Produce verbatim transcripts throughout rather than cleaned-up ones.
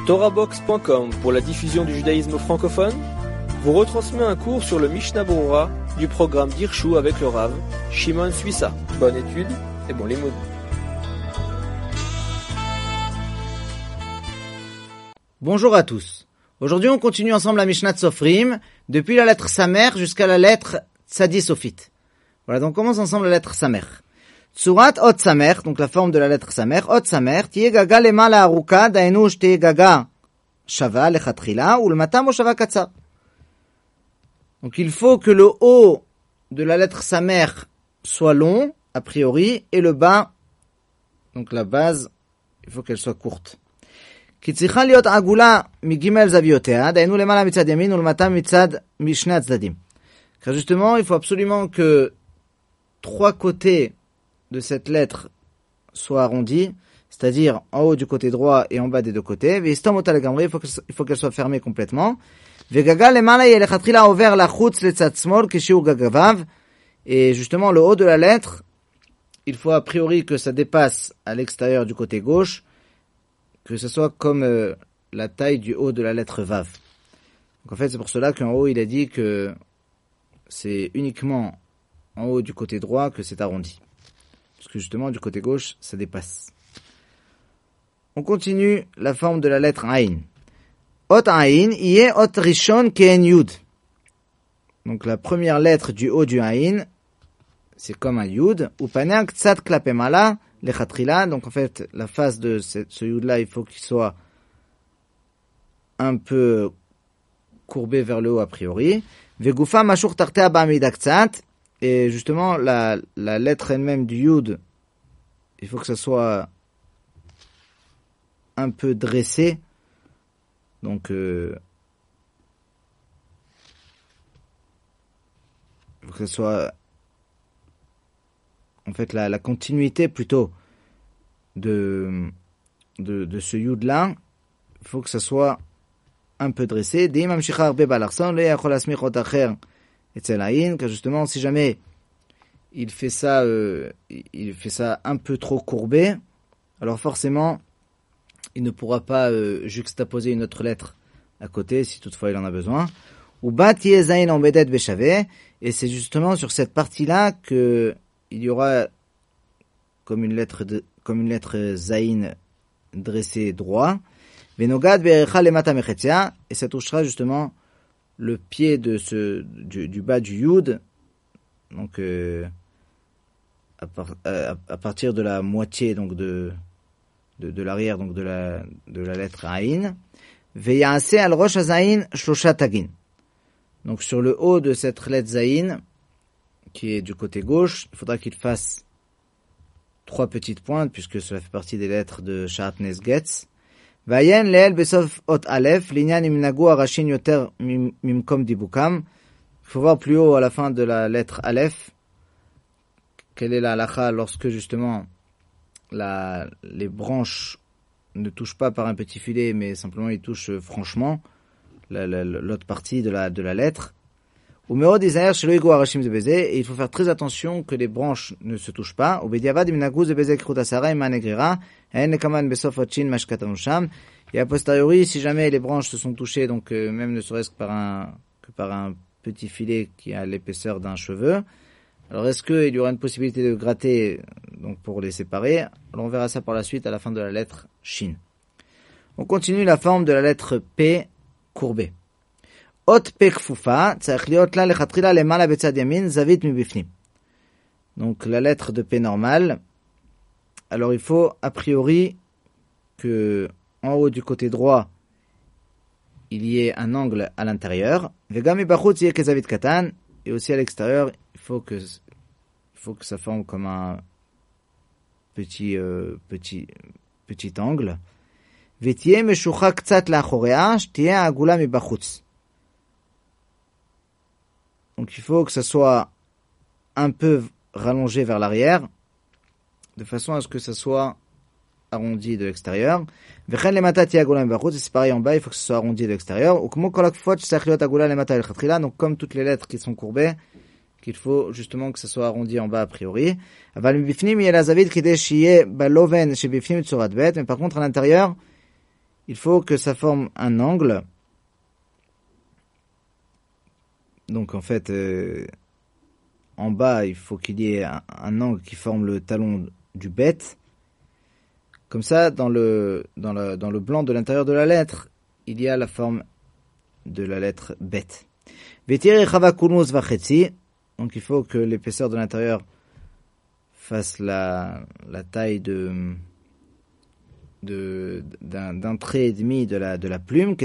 Torahbox point com pour la diffusion du judaïsme francophone vous retransmet un cours sur le Mishnah Berurah du programme d'Hirshu avec le Rav Shimon Suissa. Bonne étude et bon limoud. Bonjour à tous. Aujourd'hui, on continue ensemble la Mishnah de Sofrim, depuis la lettre Samer jusqu'à la lettre Tzadi Sofit. Voilà, donc on commence ensemble la lettre Samer. Tsurat Ot Samer, donc la forme de la lettre Samer, Ot Samer, Tiye Gaga Lema La Aruka, Daenu Shte Gaga Shava Lechatrila, ou le Matam Shava Katsar. Donc il faut que le haut de la lettre Samer soit long, a priori, et le bas, donc la base, il faut qu'elle soit courte. כי צריכה להיות עגולה מג' זוויותיה, דהיינו למעלה מצד ימין ולמטה מצד משני הצדדים. Car justement, il faut absolument que trois côtés de cette lettre soient arrondis, c'est-à-dire en haut du côté droit et en bas des deux côtés. ויסתום אותה לגמרי, il faut, que, il faut qu'elle soit fermée complètement. וגגה למעלה יהיה לכתחילה עובר לחוץ לצד שמאל כשיעור גגביו. Et justement, le haut de la lettre, il faut a priori que ça dépasse à l'extérieur du côté gauche, que ce soit comme euh, la taille du haut de la lettre Vav. Donc en fait, c'est pour cela qu'en haut, il a dit que c'est uniquement en haut du côté droit que c'est arrondi. Parce que justement, du côté gauche, ça dépasse. On continue la forme de la lettre Aïn. Ot Aïn, yé ot rishon ken yud. Donc la première lettre du haut du Aïn, c'est comme un yud. Ou panen ktsat klapemala. Les khatrila, donc en fait, la face de ce, ce yud-là, il faut qu'il soit un peu courbé vers le haut a priori. Vegufa mashur tartea ba'amidaktsat. Et justement, la, la lettre elle-même du yud, il faut que ça soit un peu dressé. Donc, euh, il faut que ça soit en fait la, la continuité plutôt de, de, de ce yud là, il faut que ça soit un peu dressé. Car justement, si jamais il fait ça, euh, il fait ça un peu trop courbé, alors forcément, il ne pourra pas euh, juxtaposer une autre lettre à côté, si toutefois il en a besoin. Ou et c'est justement sur cette partie-là que il y aura comme une lettre de, comme une lettre zayin dressée droit. Venogad be'erecha lemata mechetzia, et ça touchera justement le pied de ce du, du bas du yud, donc euh, à, par, à, à partir de la moitié donc de de, de l'arrière donc de la de la lettre ayin. Ve'yase al rosh hazayin shlosha tagin. Donc sur le haut de cette lettre zayin, qui est du côté gauche, il faudra qu'il fasse trois petites pointes, puisque cela fait partie des lettres de Shatnez Getz. Vayen leel besof ot alef, linyan imnagu arashin yoter mimkom dibukam. Il faut voir plus haut à la fin de la lettre alef, quelle est la halakha lorsque justement la, les branches ne touchent pas par un petit filet, mais simplement ils touchent franchement la, la, l'autre partie de la, de la lettre. Et il faut faire très attention que les branches ne se touchent pas. Et a posteriori, si jamais les branches se sont touchées, donc euh, même ne serait-ce que par un que par un petit filet qui a l'épaisseur d'un cheveu, alors est-ce qu'il y aura une possibilité de gratter donc pour les séparer? Alors on verra ça par la suite à la fin de la lettre Shin. On continue la forme de la lettre P courbée. Ot P kfufa, tzarich liot la lechatchila lemala betzad yamin, zavit mibifnim. Donc la lettre de P normale. Alors il faut a priori que en haut du côté droit il y ait un angle à l'intérieur. Vegam mibachutz yeh kezavit katan, et aussi à l'extérieur il faut que il faut que ça forme comme un petit euh, petit petit angle. Vetiye meshucha ktsat la'achorea, shtiye agula mibachutz. Donc il faut que ça soit un peu rallongé vers l'arrière, de façon à ce que ça soit arrondi de l'extérieur. Vechen lemata tiye agula mibachutz, c'est pareil en bas, il faut que ça soit arrondi de l'extérieur. Ou comme kol hakfot shtzarich liot agula lemata lechatchila, donc comme toutes les lettres qui sont courbées, qu'il faut justement que ça soit arrondi en bas a priori. Aval mibifnim yeh la zavit kidei sheyeh baloven shebifnim tzurat bet, mais par contre à l'intérieur, il faut que ça forme un angle. Donc en fait, euh, en bas, il faut qu'il y ait un, un angle qui forme le talon du bet. Comme ça, dans le, dans le, dans le blanc de l'intérieur de la lettre, il y a la forme de la lettre bet. Donc il faut que l'épaisseur de l'intérieur fasse la, la taille de, de, d'un, d'un trait et demi de la, de la plume.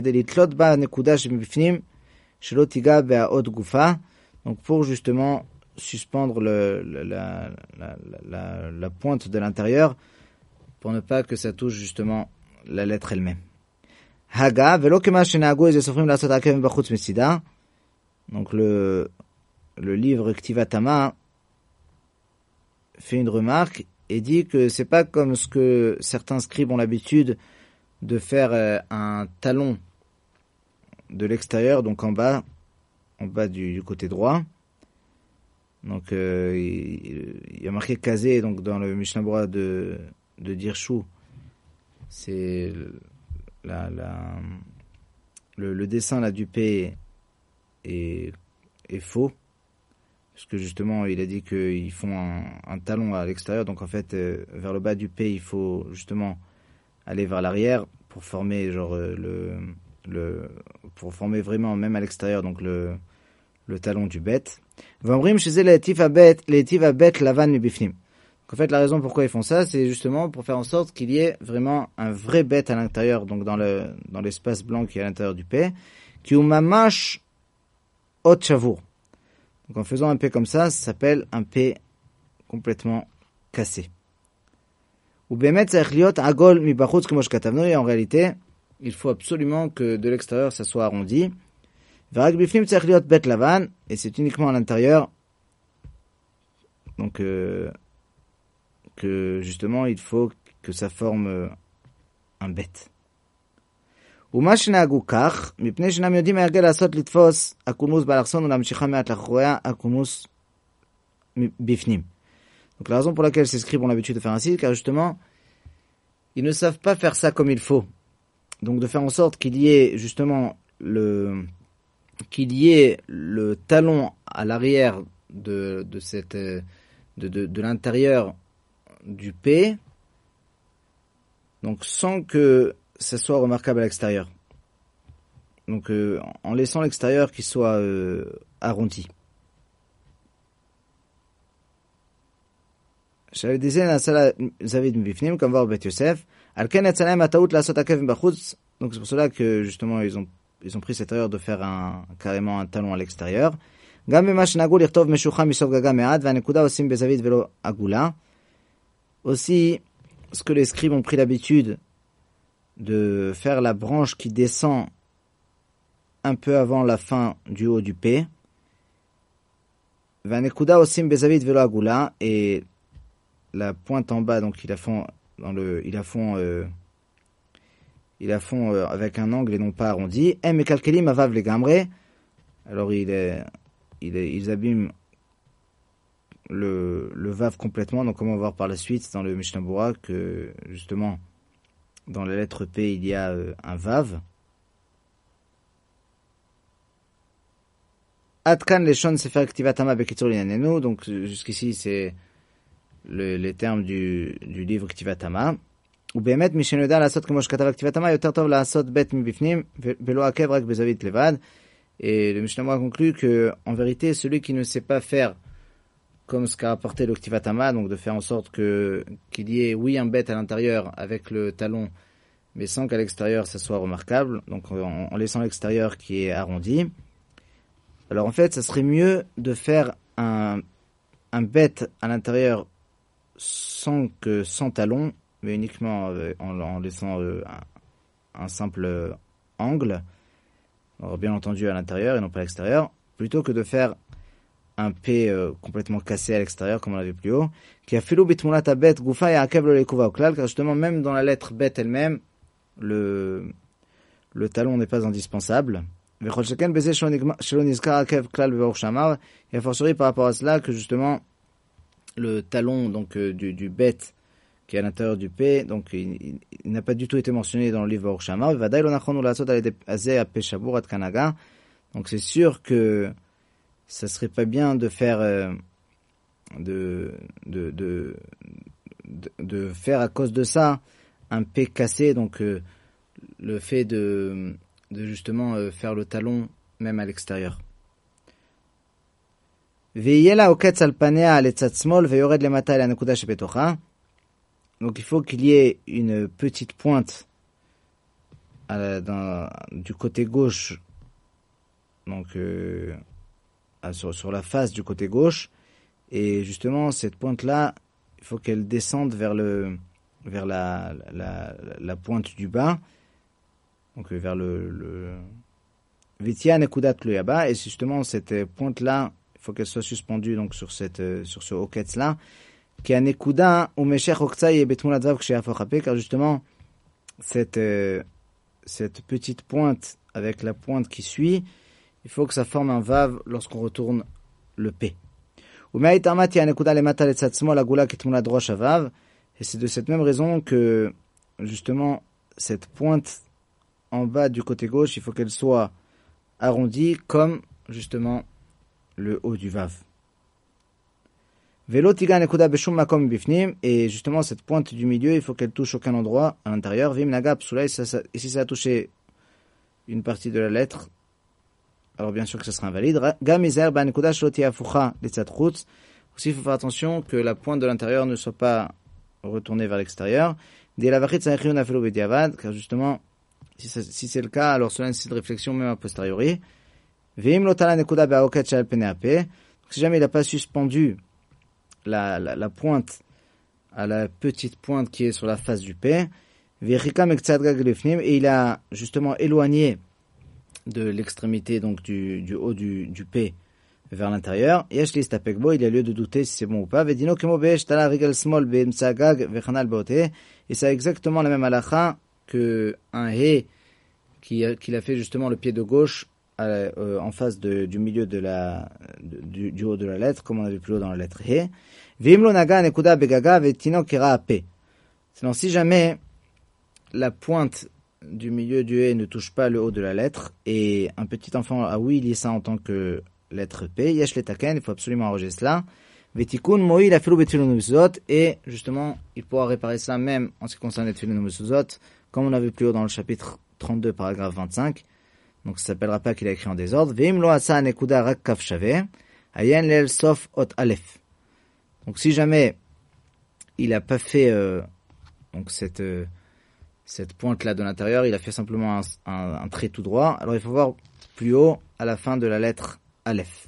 Donc pour justement suspendre le, la, la, la, la, la pointe de l'intérieur, pour ne pas que ça touche justement la lettre elle-même. Haga, velo kema shenagu ez sofrim lasot akev bachutz metzida. Donc le le livre Ktivatama fait une remarque et dit que c'est pas comme ce que certains scribes ont l'habitude de faire euh, un talon de l'extérieur, donc en bas, en bas du, du côté droit. Donc euh, il, il y a marqué Kazé, donc dans le Mishnah Berurah de de Dirshu, c'est la, la, le, le dessin là du P est, est faux, parce que justement il a dit qu'ils font un, un talon à l'extérieur, donc en fait euh, vers le bas du P il faut justement aller vers l'arrière pour former genre le, le pour former vraiment même à l'extérieur donc le le talon du bet. Vamrim chez les tiva bet les tiva bet lavan mibifnim. En fait, la raison pourquoi ils font ça, c'est justement pour faire en sorte qu'il y ait vraiment un vrai bet à l'intérieur, donc dans le dans l'espace blanc qui est à l'intérieur du P, qui ou mamash ot chavour. Donc en faisant un P comme ça, ça s'appelle un P complètement cassé. Ou bemet tzarich liot agol mi bachutz kemo shekatavnu, et en réalité, il faut absolument que de l'extérieur ça soit arrondi. V'rak bifnim tzarich liot bet lavan, et c'est uniquement à l'intérieur. Donc euh, que justement il faut que ça forme un bet. ומה שנהגו כך, מפני שאינם יודעים מה ירגל לעשות לתפוס הכונוס באלכסון ולהמשיכה מעט לאחוריה הכונוס בפנים. Donc la raison pour laquelle ces scribes ont l'habitude de faire ainsi, car justement, ils ne savent pas faire ça comme il faut. Donc de faire en sorte qu'il y ait justement le, qu'il y ait le talon à l'arrière de, de cette, de, de, de l'intérieur du P, donc sans que ça soit remarquable à l'extérieur. Donc euh, en laissant l'extérieur qui soit euh, arrondi. Donc c'est pour cela que justement ils ont ils ont pris cette erreur de faire un carrément un talon à l'extérieur. Aussi, ce que les scribes ont pris l'habitude de faire la branche qui descend un peu avant la fin du haut du P. Et la pointe en bas, donc ils la font dans le, ils la font, euh, ils la font euh, avec un angle et non pas arrondi. Alors il est, il est, ils abîment le, le vav complètement. Donc, on va voir par la suite dans le Mishnah Berurah que, justement, dans la lettre P, il y a euh, un vav. Atkan leshon sefer ktivatama bekitzur linyanenu. Donc, jusqu'ici, c'est le, les termes du, du livre Ktivatama. Ou bemet, mishenoda lasot kemo shkatava ktivatama, yoter tov lasot bet mibifnim, velo akev rak bezavit levad. Et le Mishnah Berurah conclut que, en vérité, celui qui ne sait pas faire comme ce qu'a rapporté le Ktivatama, donc de faire en sorte que qu'il y ait, oui, un bet à l'intérieur avec le talon, mais sans qu'à l'extérieur ça soit remarquable, donc en, en laissant l'extérieur qui est arrondi. Alors en fait, ça serait mieux de faire un, un bet à l'intérieur sans que sans talon, mais uniquement en, en laissant un, un simple angle, alors bien entendu à l'intérieur et non pas à l'extérieur, plutôt que de faire un P euh, complètement cassé à l'extérieur, comme on l'avait plus haut, qui a fait l'oubitmulat à bet goufa et akeb le lekuva oklal, car justement même dans la lettre bet elle-même, le le talon n'est pas indispensable. Et a fortiori par rapport à cela que justement le talon donc euh, du du bet qui est à l'intérieur du P, donc il, il, il n'a pas du tout été mentionné dans le livre Baruch Shama. Donc c'est sûr que ça serait pas bien de faire euh, de, de, de, de, de faire à cause de ça un P cassé, donc euh, le fait de, de justement euh, faire le talon même à l'extérieur. Donc il faut qu'il y ait une petite pointe à la, dans, du côté gauche, donc euh, sur, sur la face du côté gauche, et justement cette pointe là, il faut qu'elle descende vers le vers la la, la pointe du bas, donc vers le le Vitia nekudat luyaba, et justement cette pointe là, il faut qu'elle soit suspendue donc sur cette sur ce hoketz là, qui a nekuda ou meshech oktsai betmulat vav ksheyafochape, car justement cette euh, cette petite pointe avec la pointe qui suit, il faut que ça forme un vav lorsqu'on retourne le P. Et c'est de cette même raison que, justement, cette pointe en bas du côté gauche, il faut qu'elle soit arrondie comme, justement, le haut du vav. Et justement, cette pointe du milieu, il faut qu'elle touche aucun endroit à l'intérieur. Et si ça a touché une partie de la lettre, alors bien sûr que ça sera invalide. Aussi, il faut faire attention que la pointe de l'intérieur ne soit pas retournée vers l'extérieur. Car justement, si, ça, si c'est le cas, alors cela nécessite de réflexion même a posteriori. Si jamais il n'a pas suspendu la, la, la pointe à la petite pointe qui est sur la face du P, et il a justement éloigné de l'extrémité donc du, du haut du, du P vers l'intérieur, il y a lieu de douter si c'est bon ou pas. Et c'est exactement la même halakha que un he qui a, qui a fait justement le pied de gauche à, euh, en face de, du milieu de la, de, du, du haut de la lettre, comme on a vu plus haut dans la lettre he. Sinon, si jamais la pointe du milieu du he ne touche pas le haut de la lettre, et un petit enfant a oui lit ça en tant que lettre P, yesh letaken, il faut absolument arranger cela. Vetikun moïl afilu betfilun umezuzot, et justement, il pourra réparer ça même en ce qui concerne les tefilun umezuzot, comme on a vu plus haut dans le chapitre trente-deux, paragraphe vingt-cinq. Donc ça s'appellera pas qu'il a écrit en désordre. Veim lo asa nekuda rak kaf shave, ayen lel sof ot alef. Donc si jamais il a pas fait euh, donc cette euh, cette pointe là de l'intérieur, il a fait simplement un, un, un trait tout droit, alors il faut voir plus haut à la fin de la lettre Aleph.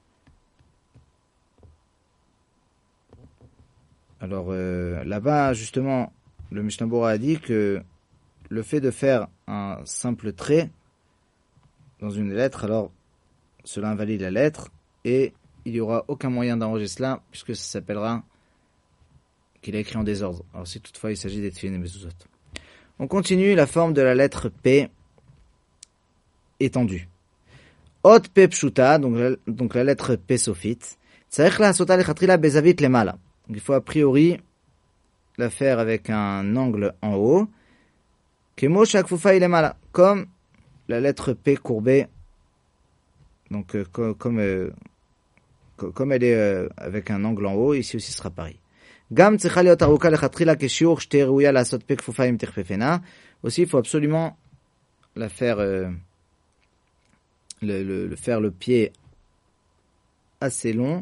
Alors euh, là-bas justement le Mishnah Bora a dit que le fait de faire un simple trait dans une lettre, alors cela invalide la lettre et il n'y aura aucun moyen d'arranger cela puisque ça s'appellera qu'il a écrit en désordre. Alors si toutefois il s'agit des tefilin et mezuzot. On continue la forme de la lettre P étendue. Ot P pshuta, donc la, donc la lettre P sophite. Tzarech la'asota lechatchila bezavit lemala. Donc il faut a priori la faire avec un angle en haut. Kemo shakfufa ilemala, comme la lettre P courbée. Donc euh, comme comme, euh, comme elle est euh, avec un angle en haut, ici aussi ce sera pareil. Gam tzricha liot aruka lechatchila keshiur shtei ruya la'asot P kfufa im tichfefena. Aussi il faut absolument la faire euh, Le, le, le faire le pied assez long,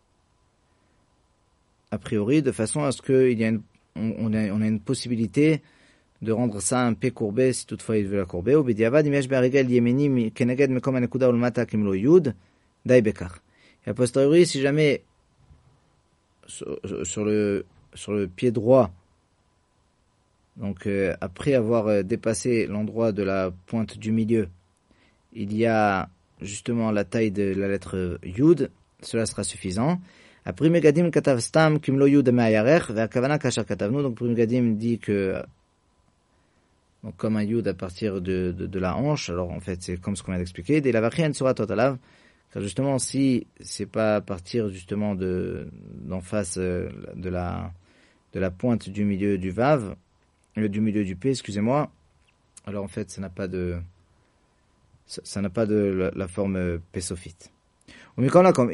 a priori, de façon à ce qu'il y a une, on, on, a, on a une possibilité de rendre ça un P courbé, si toutefois il veut la courber. Ou bediavad, imesh be'arigel yemeni keneged mekom hanekuda ulmata kimlo yud, dai bekar. Et a posteriori, si jamais sur, sur le sur le pied droit, donc euh, après avoir euh, dépassé l'endroit de la pointe du milieu, il y a justement la taille de la lettre Yud, cela sera suffisant. Après Megadim katav stam kimlo Yud me'ayarech ve'akavana kasher katavnu. Donc Megadim dit que donc comme un Yud à partir de, de, de la hanche, alors en fait c'est comme ce qu'on vient d'expliquer. Dès la vachienne sera totalav, car justement si c'est pas à partir justement de d'en face de la de la pointe du milieu du vav, euh, du milieu du p, excusez-moi, alors en fait, ça n'a pas de, ça, ça n'a pas de la, la forme euh, p sophite. Par contre,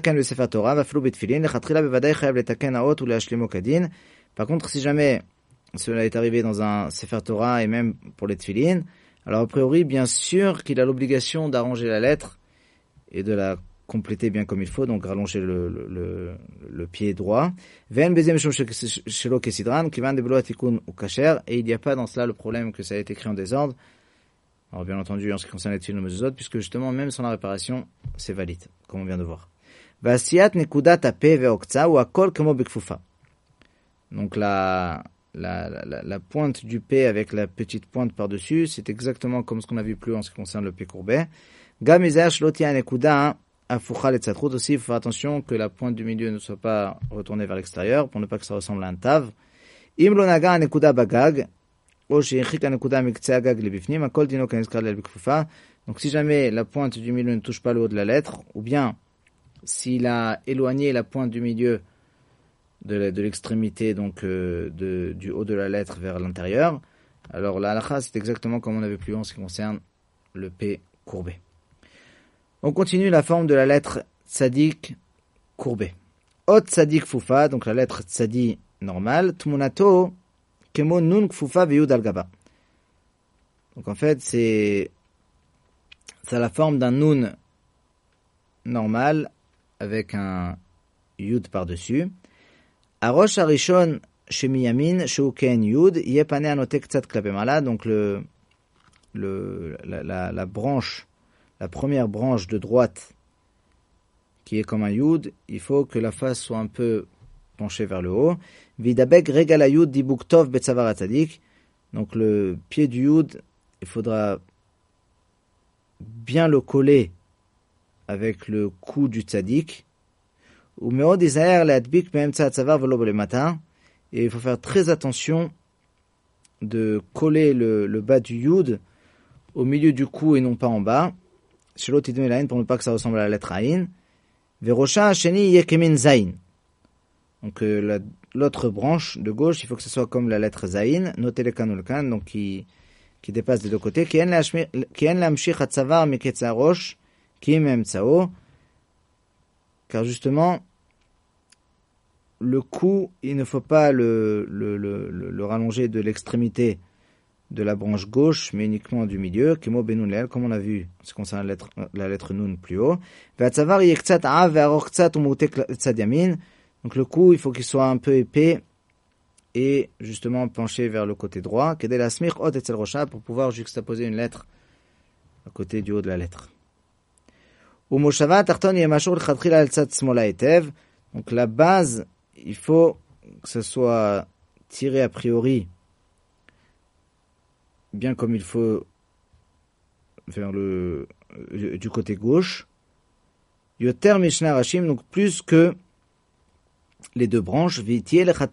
si jamais cela est arrivé dans un Sefer Torah et même pour les tefillin, alors a priori, bien sûr qu'il a l'obligation d'arranger la lettre et de la compléter bien comme il faut, donc rallonger le, le, le, le pied droit. Et il n'y a pas dans cela le problème que ça a été écrit en désordre. Alors bien entendu, en ce qui concerne les tefillin ou mezuzot, puisque justement, même sans la réparation, c'est valide, comme on vient de voir. Donc la, la, la, la pointe du P avec la petite pointe par-dessus, c'est exactement comme ce qu'on a vu plus haut en ce qui concerne le P courbé. Aussi, il faut faire attention que la pointe du milieu ne soit pas retournée vers l'extérieur, pour ne pas que ça ressemble à un tav. Donc si jamais la pointe du milieu ne touche pas le haut de la lettre, ou bien s'il a éloigné la pointe du milieu de, de l'extrémité, donc euh, de, du haut de la lettre vers l'intérieur, alors la halakha c'est exactement comme on avait plus haut en ce qui concerne le P courbé. On continue la forme de la lettre tzadik courbée. Ot tzadik fufa, donc la lettre tzadi normale, tmunato kemo nun kfufa veyud al gaba. Donc en fait, c'est ça a la forme d'un nun normal avec un yud par-dessus. Arosh harishon shemiyamin sheuken yud yepane anote ktsat klape mala. Donc le le la, la la branche, la première branche de droite qui est comme un yud, il faut que la face soit un peu penchée vers le haut. Vidabek regala yud dibuk tov betzavar tzadik. Donc le pied du yud, il faudra bien le coller avec le cou du tzaddik. Et il faut faire très attention de coller le, le bas du yud au milieu du cou et non pas en bas, pour ne pas que ça ressemble à la lettre aïn. Donc euh, la, l'autre branche de gauche, il faut que ce soit comme la lettre zaïn, notez le kan ou le kan, donc qui qui dépasse des deux côtés, qui en l'amshich hatzavar miketzarosh, qui même tsao, car justement le cou, il ne faut pas le le le le, le rallonger de l'extrémité de la branche gauche, mais uniquement du milieu, kemo benun leel, comme on a vu, ce qui concerne la lettre la lettre nun plus haut. Ve'hatzavar yektzat av ve'aroch ktzat umutek tzad yamin. Donc le cou, il faut qu'il soit un peu épais et justement penché vers le côté droit, pour pouvoir juxtaposer une lettre à côté du haut de la lettre. Donc la base, il faut que ce soit tiré a priori bien comme il faut vers le du côté gauche. Yoter mishna rashim, donc plus que les deux branches, et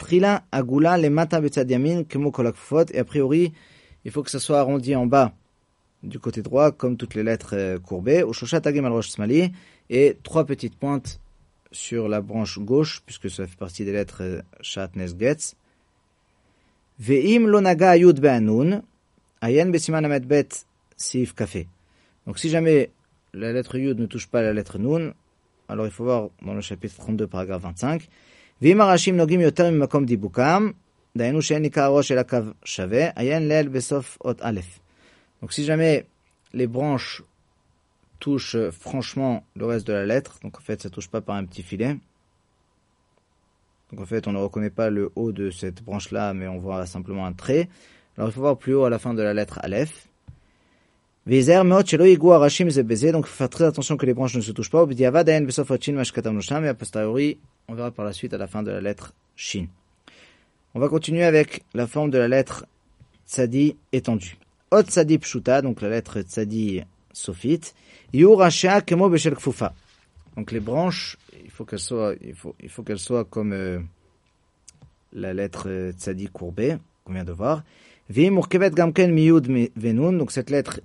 a priori, il faut que ça soit arrondi en bas du côté droit, comme toutes les lettres courbées, et trois petites pointes sur la branche gauche, puisque ça fait partie des lettres Shat Nes Getz. Ve'im lo naga yud be'anun, ayen besiman amet bet sif kafé. Donc si jamais la lettre yud ne touche pas la lettre nun, alors il faut voir dans le chapitre trente-deux, paragraphe vingt-cinq, ואם הראשים נוגעים יותר ממקום דיבוקם, דהיינו שאין עיקר הראש אלא קו שווה, עיין ליל בסוף אות א'. Donc si jamais les branches touchent franchement le reste de la lettre, donc en fait ça touche pas par un petit filet, donc en fait on ne reconnaît pas le haut de cette branche là, mais on voit simplement un trait, alors il faut voir plus haut à la fin de la lettre Aleph. V'yizer meot shelo yigou harashim ze beze, donc il faut faire très attention que les branches ne se touchent pas, ובדיעבד עיין בסוף אות שין מה שכתבנו שם, et a posteriori on verra par la suite à la fin de la lettre Shin. On va continuer avec la forme de la lettre Tzadi étendue. Ot Tzadi Pshuta, donc la lettre Tzadi sophite. Yu Rasha Kemo Beshel Kfufa. Donc les branches, il faut qu'elles soient, il faut, il faut qu'elles soient comme euh, la lettre Tzadi courbée, qu'on vient de voir. Vi Murkevet Gamken Miyud Venun. Donc cette lettre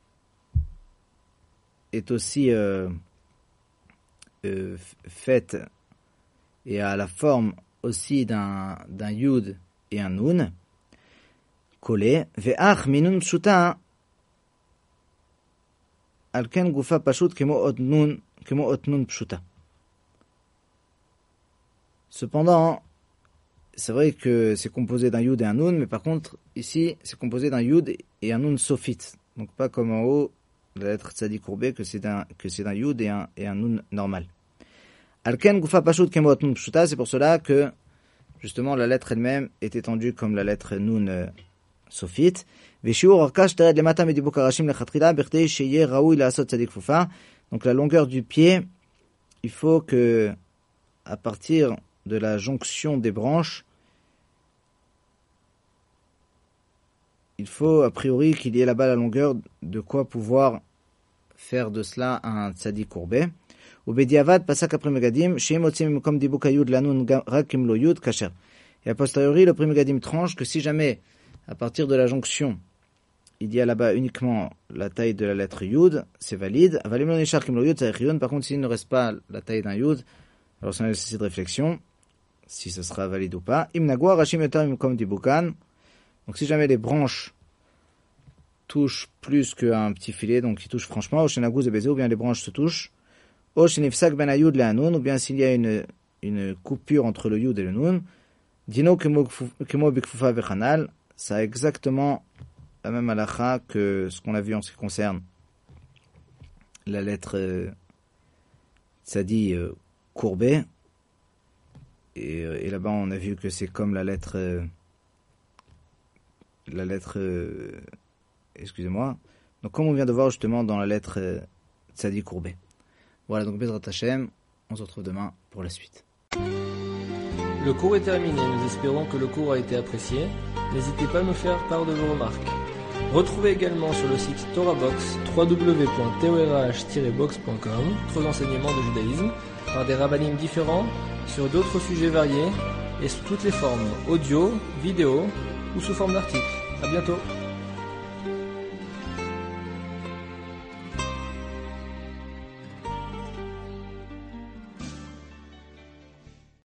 est aussi euh, euh, faite et à la forme aussi d'un, d'un yud et un nun, collé, ve'ach minun pshuta, alken gufa pashut kemo ot nun, kemo ot nun pshuta. Cependant, c'est vrai que c'est composé d'un yud et un nun, mais par contre, ici, c'est composé d'un yud et un nun sophite. Donc pas comme en haut, la lettre tzadi courbée, que c'est d'un, que c'est d'un yud et un, et un nun normal. Alken gufa pashut kemo ot nun pshuta, c'est pour cela que, justement, la lettre elle-même est étendue comme la lettre nun euh, sophite. Veshiur orkash tered lemata medibuk harashim lechatchila, bertei sheye raoui laasot tzadi kfufa. Donc la longueur du pied, il faut que, à partir de la jonction des branches, il faut a priori qu'il y ait là-bas la longueur de quoi pouvoir faire de cela un tzadi courbé. Ou bediavad pasak après megadim, sheim otzim comme dibuk ayud lanun rakim lo yud kasher. Et a posteriori, le premier megadim tranche que si jamais, à partir de la jonction, il y a là-bas uniquement la taille de la lettre yud, c'est valide. Avalim lo nishar kim lo yud tzarich yud. Par contre, s'il ne reste pas la taille d'un yud, alors ça nécessite de réflexion, si ce sera valide ou pas. Imnagua rashim yotam comme dibukan. Donc si jamais les branches touchent plus qu'un petit filet, donc ils touchent franchement, ou shenaguz et baiser, ou bien les branches se touchent, ou shenifsak ben ayud le anun, ou bien s'il y a une, une coupure entre le yud et le nun, dino kemo bikfufa vechanal, ça a exactement la même halakha que ce qu'on a vu en ce qui concerne la lettre euh, tzadi euh, courbée. Et, et là-bas, on a vu que c'est comme la lettre, euh, la lettre, euh, excusez-moi. Donc, comme on vient de voir justement dans la lettre euh, tzadi courbée. Voilà, donc Bezrat Hashem, on se retrouve demain pour la suite. Le cours est terminé, nous espérons que le cours a été apprécié. N'hésitez pas à nous faire part de vos remarques. Retrouvez également sur le site TorahBox, w w w point torah tiret box point com, d'autres enseignements de judaïsme, par des rabbinim différents, sur d'autres sujets variés, et sous toutes les formes, audio, vidéo, ou sous forme d'articles. À bientôt!